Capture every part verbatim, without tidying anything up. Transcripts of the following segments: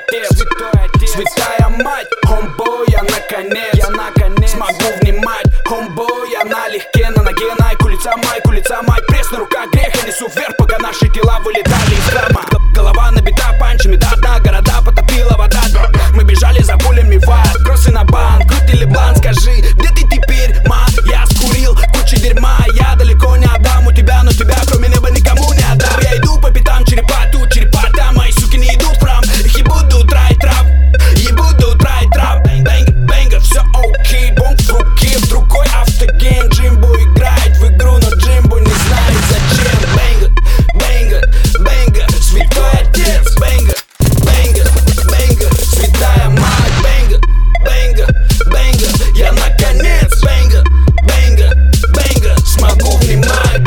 отец, святой отец, святая мать. Хомбой, я наконец, я наконец смогу внимать. Хомбой, я налегке, на ноге найк, улица майк, улица майк. Пресс на руках грех, я несу вверх, пока наши тела вылетали из храма. Голова набита панчами, до дна, города потопила вода. Мы бежали за пулями в ад, кроссы на банк, крут или блан, скажи, где ты теперь, ма? Я скурил кучу дерьма, я далеко не отдам у тебя, но тебя кроме неба никому не отдам. Я иду по пятам, черепа тут, черепа там, мои суки не идут в храм. Их ебут до утра и трап, ебут до утра и трап. Бэнг, бэнга, все окей, бомб в руке, в другой автоген. Джимбо играет в игру, но Джимбо не знает зачем. Бэнга, бэнга, бэнга, святой отец. Бэнга, бэнга, бэнга, святая мать. Бэнга, бэнга, бэнга, я наконец. Бэнга, бэнга, бэнга, смогу внимать.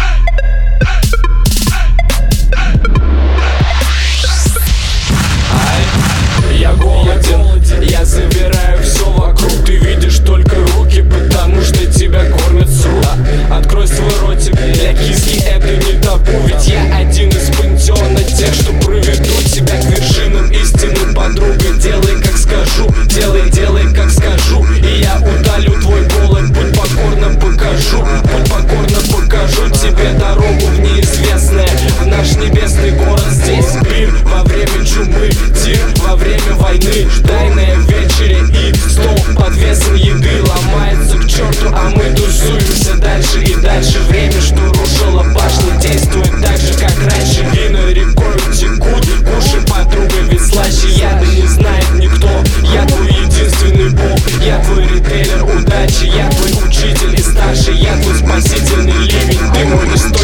Я голоден, я забираю все вокруг. Ты видишь только руки, потому что тебя кормят с рук. Открой свой ротик, для киски это не табу. Ведь я один из пантеона тех, что проведут тебя к вершинам истины, подруга. Делай как скажу, делай, делай как скажу. И я удалю твой голод, будь покорным покажу. Будь покорным покажу тебе дорогу в неизвестное. В наш небесный город, здесь пир во время чумы, тир во время войны, тайная вечере и стол под весом еды ломается к черту, а мы тусуемся дальше и дальше. Время, что рушило башни, действует так же, как раньше. Вина рекой текут, кушай, подруга, ведь слаще яда не знает никто. Я твой единственный бог, я твой ритейлер удачи, я твой учитель и старший, я твой спасительный ливень, ты мой источник.